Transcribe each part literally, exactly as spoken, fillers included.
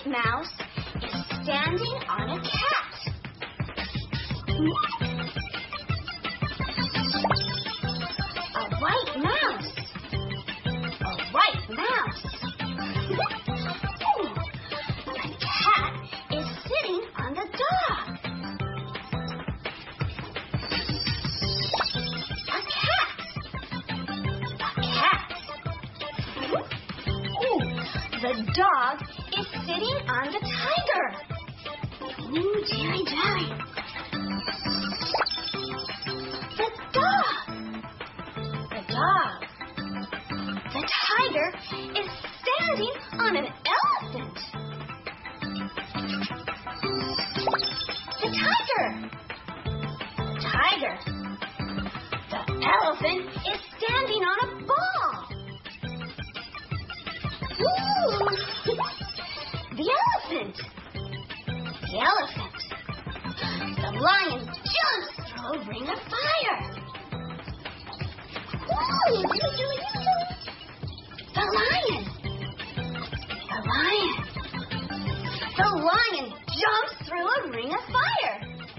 mouse is standing on a cat. A white mouse. A white mouse. A cat is sitting on the dog. A cat. A cat. The dog is sitting on the tiger. Ooh, jelly, jelly. The dog. The dog. The tiger is standing on an elephant. The tiger. Tiger. The elephant is standing on a ball. Ooh. The elephant. The elephant. The lion jumps through a ring of fire. Ooh. The lion. The lion. The lion jumps through a ring of fire.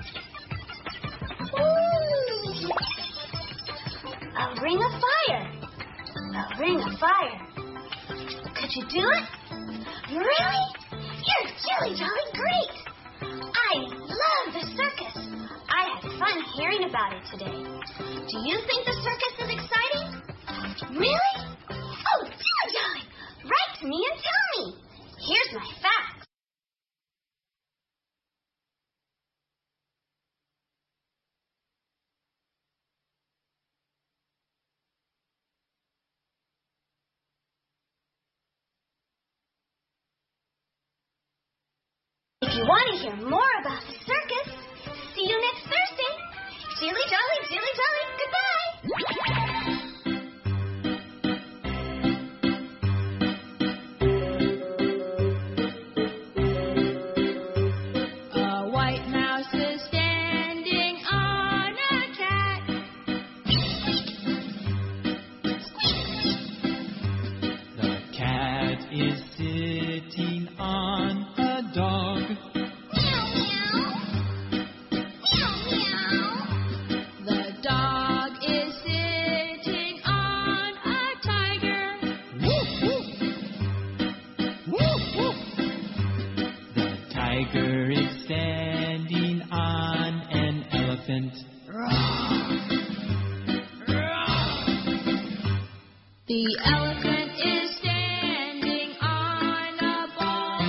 Ooh. A ring of fire. A ring of fire. Could you do it? Really? You're jolly, jolly great. I love the circus. I had fun hearing about it today. Do you think the circus is exciting? Really? Oh, jolly, jolly. Write to me and tell me. Here's my facts. If you want to hear more about the circus, see you next Thursday. Jilly jolly, jilly jolly, goodbye. A white mouse is standing on a cat. The cat is sitting on a dog. The dog is sitting on a tiger. The tiger is standing on an elephant. The elephant is standing on a ball.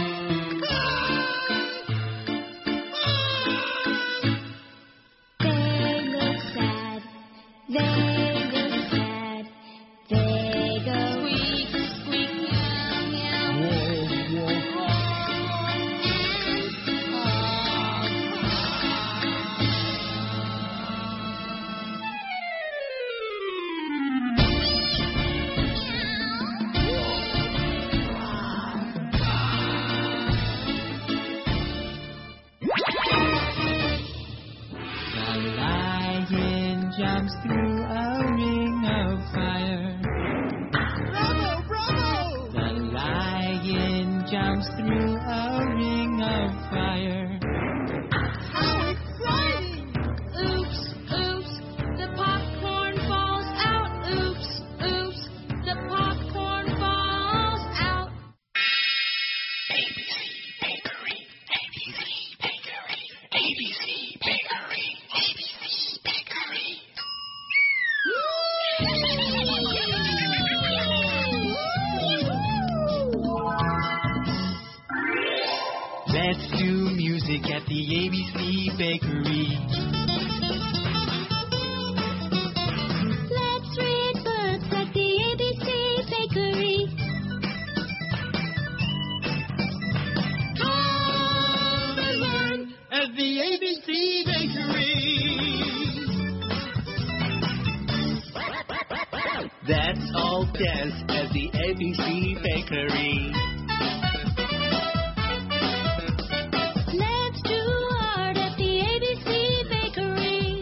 They look sad. They look sad. They go squeak, squeak, meow, meow. The lion jumps through a ring of fire. Bravo, bravo! The lion jumps through a ring of fire. How exciting! Oops, oops, the popcorn falls out. Oops, oops, the popcorn falls out. A B C Bakery, A B C Bakery, A B C Bakery, A B C Bakery. Let's do music at the A B C Bakery. Let's read books at the A B C Bakery. Come and learn At the A B C Bakery. That's all dance at the A B C Bakery. Let's do art at the A B C Bakery.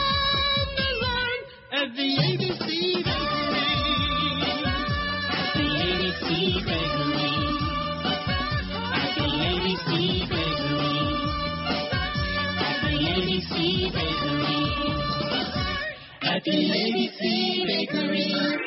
Come and learn At the A B C Bakery. at the A B C Bakery. At the A B C Bakery.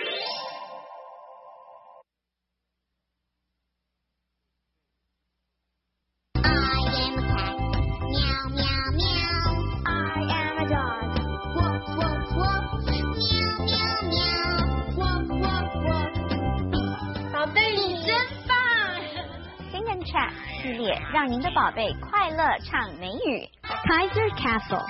Chat 系列让您的宝贝快乐唱美语。Kaiser Castle